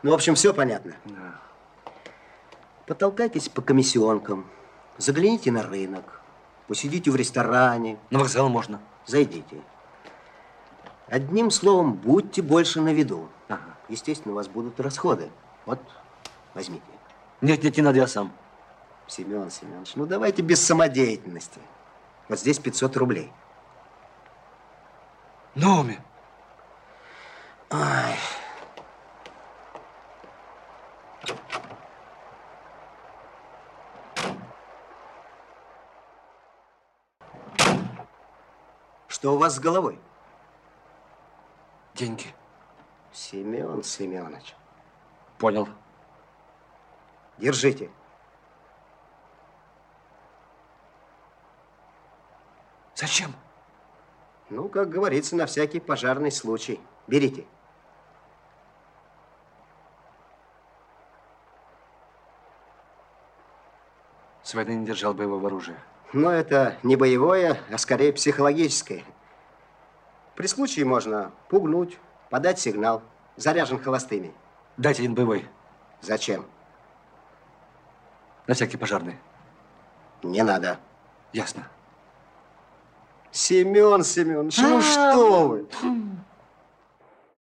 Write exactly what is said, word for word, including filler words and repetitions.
Ну, в общем, все понятно. Да. Потолкайтесь по комиссионкам, загляните на рынок, посидите в ресторане. На вокзал можно. Зайдите. Одним словом, будьте больше на виду. Ага. Естественно, у вас будут расходы. Вот, возьмите. Нет, нет, не надо, я сам. Семен Семенович, ну давайте без самодеятельности. Вот здесь пятьсот рублей. Номи. Ай. Что у вас с головой? Деньги. Семен Семенович. Понял. Держите. Зачем? Ну, как говорится, на всякий пожарный случай. Берите. С войны не держал боевого оружия. Но это не боевое, а скорее психологическое. При случае можно пугнуть, подать сигнал. Заряжен холостыми. Дайте один боевой. Зачем? На всякий пожарный. Не надо. Ясно. Семен Семенович, ну что вы?